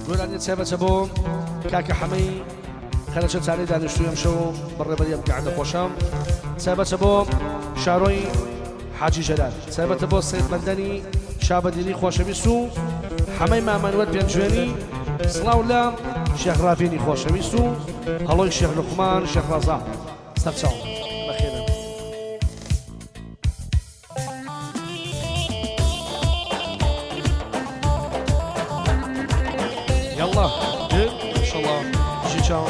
گۆرانی چێبەچە بۆ کاکە حەمەی خەرەچە چانەی دانیشتووی ئەمشەو بەڕێبەری ئەم قەعدە خۆشەم چێبەچە بۆ شارۆی حاجی ژەلال چێبەتە بۆ سەید مەندەنی شابەدیری خۆشەویست و حەمەی مامانوەت پێنجوێنی سڵاو لە شێخ ڕافینی خۆشەویست و هەڵۆی شێخ لوقمان شێخ ڕەزا سەرچاو بەخێرن يلا دل ان شاء الله جي تشاو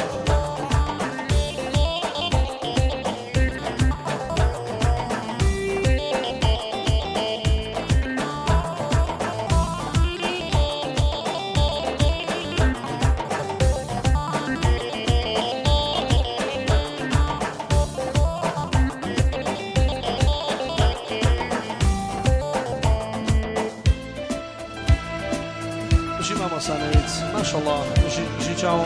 ماما سانويت ما شاء الله جي تشاو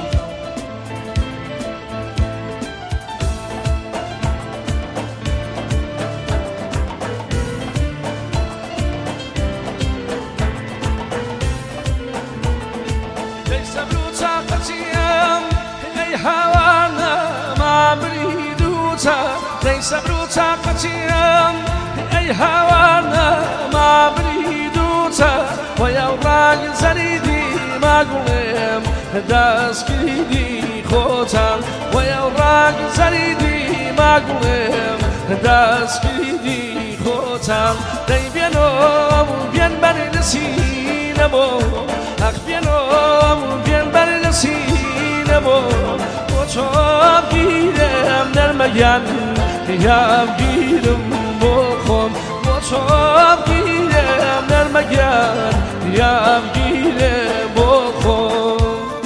ليس بطاقتي اي هوانا ما بريدوتا ليس بطاقتي اي هوانا ما بريدوتا ويا راجل زريدي ما قلم داس كيدي خوتان ويا راجل زريدي ما قلم داس كيدي خوتان داي بينهم بين برلسينمو اخ بينهم بين برلسينمو وچوب گیرم در مگن یام گیرم بخم وچوب گیرم در مگن یام گیرم بخم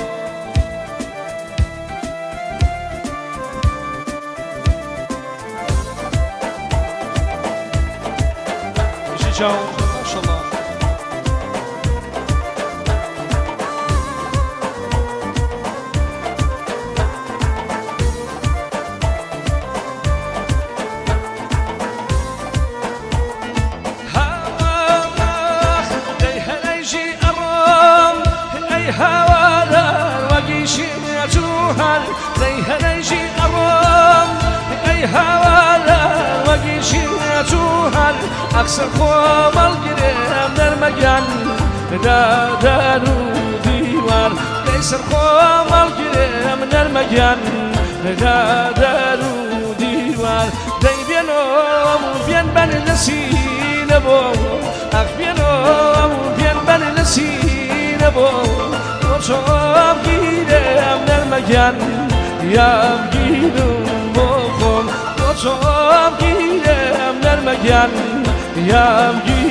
میشی چاو ماشاءالله زيها نيجي أرام أي هوالا وقيشي توهل أكسر خوم القريم نرمجان دارو ديوار يسر خوم القريم نرمجان دارو ديوار داي بينهم بين بني نسينبو أخ بينهم بين بني نسينبو وشوف گیرم در مگن یام گیرم بخم وشوف گیرم در مگن یام